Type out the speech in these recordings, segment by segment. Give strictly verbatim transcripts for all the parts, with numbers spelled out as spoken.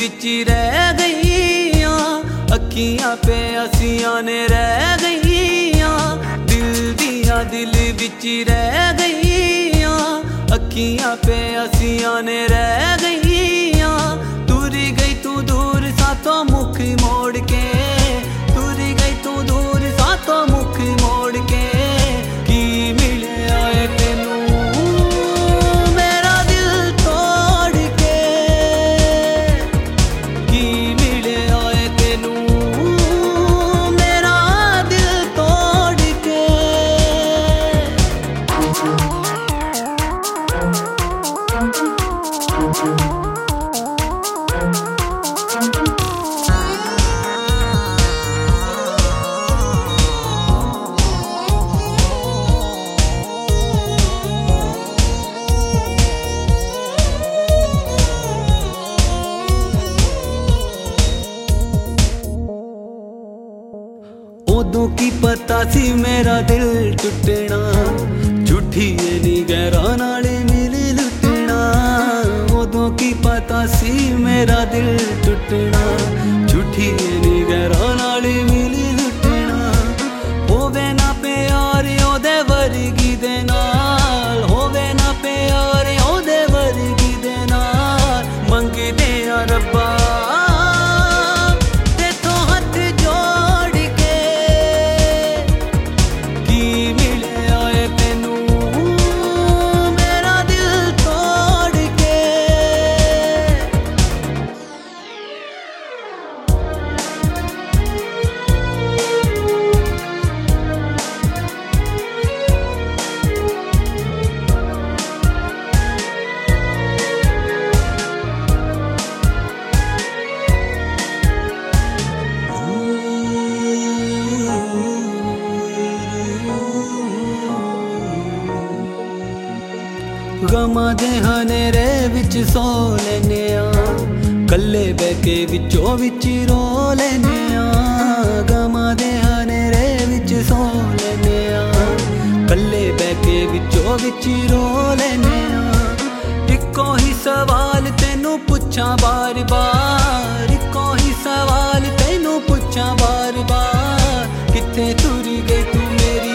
विच रह गईयां, अखियां पे असियां ने रह गईयां, दिल दिया दिल विच रह गईयां, अखियां पे असियां ने रह गईयां। तुरी गई तू दूर सातों मुख मोड़ के, तुरी गई तू दूर सातों मुख मोड़ के, की मिले आए तेनू मेरा दिल तोड़ के, की मिले आए तेनू मेरा दिल तोड़ के। उदों की पता सी मेरा दिल टुटना, झूठी नी गैरां नाल मिल लुटना। उदों की पता सी मेरा दिल टुटना, झूठी नी गैरां नाल मिल लुटना। होवे ना प्यार ओदे वर्गी दे नाल, होवे ना प्यार ओदे वर्गी दे नाल, मंगदे आ रब्बा गमां दे हनेरे विच सो लैने आ, कल्ले बह के विचों विच रो लैने आ। गमां दे हनेरे विच सो लैने आ, कल्ले बह के विचों विच रो लैने आ। इक्को ही सवाल तेनू पुछां बार बार, इक्को ही सवाल तेनू पुछां बार बार, कित्थे तुरी गई तू मेरी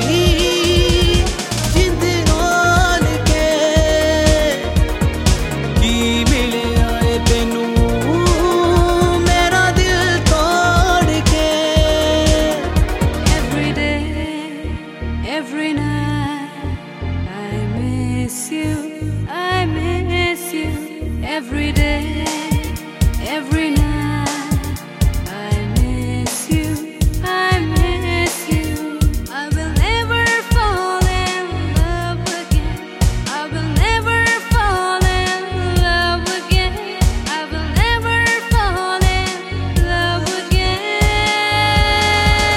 every day, every night. I miss you, I miss you. I will never fall in love again. I will never fall in love again. I will never fall in love again.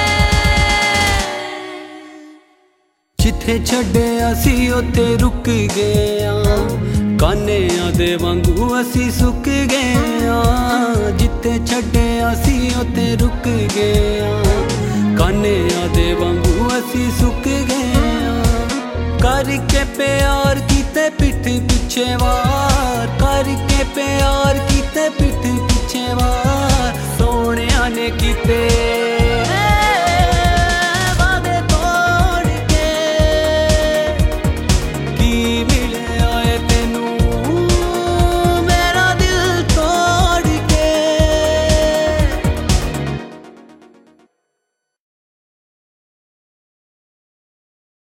जिथे छड्डिया सी उत्थे रुक गए आ, कान्हियां दे वांगू असी सुक गए आ। जिथे छड्डिया सी उत्थे रुक गए आ, कान्हियां दे वांगू असी सुक गए आ। करके प्यार कीते पिठ पिछे वार, करके प्यार कीते पिठ पिछे वार, सोहणिया ने कीते